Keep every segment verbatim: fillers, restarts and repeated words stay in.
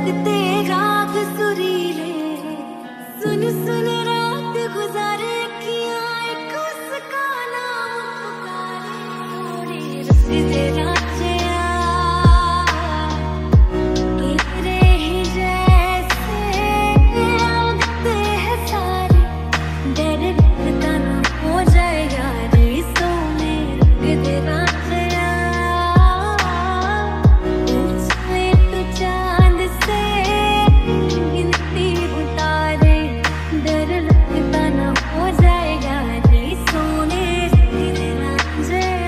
लगते राग सुरीले, सुन सुन रात गुजारे अखियां एक उसका नाम पुकारे। थोड़ी रस्ते राजिया तेरे ही जैसे लगते हैं सारे, डर लगता ना हो जाए यारी सोने लगते राजिया। पूछे तो चांद से गिनती उतारे, डर लगता ना हो जाए यारी सोने लगते राजिया।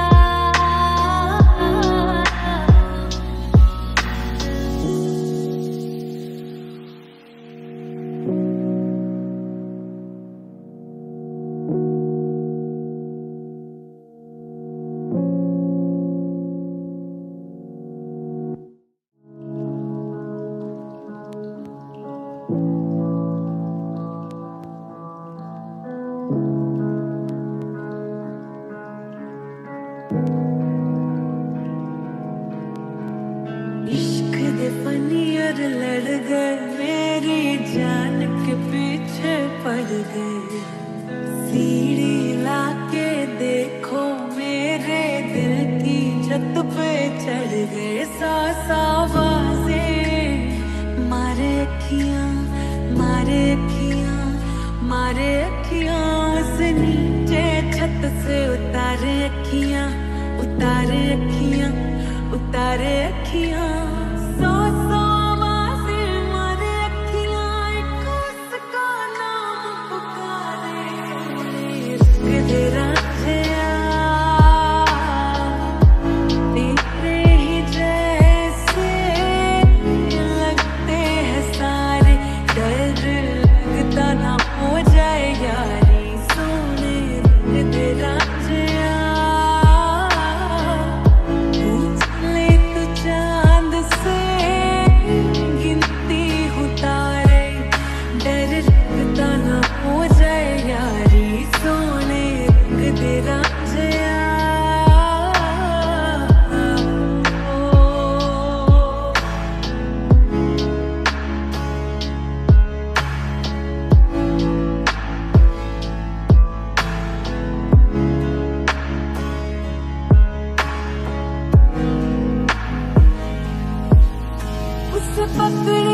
इश्क दे फनियर लड़ गए, मेरी जान के पीछे पड़ गए। सीढ़ी लाके देखो मेरे दिल की छत पे चढ़ गए। सास आवाज़ें मारे अखियां, मारे अखियां, मारे अखियां, उस नीचे छत से उतारे अखियां, उतारे अखियां, उतारे अखियां। सौ सौ आवाज़ें मारे अखियां एक उसका नाम पुकारे। लगते राजिया तेरे ही जैसे लगते हैं सारे, डर लगता ना हो जाए यारी सोने लगते राजिया। पूछ ले तो चांद से गिनती उतारे, डर लगता ना हो जाए यारी सोने लगते राजिया। उसे पकड़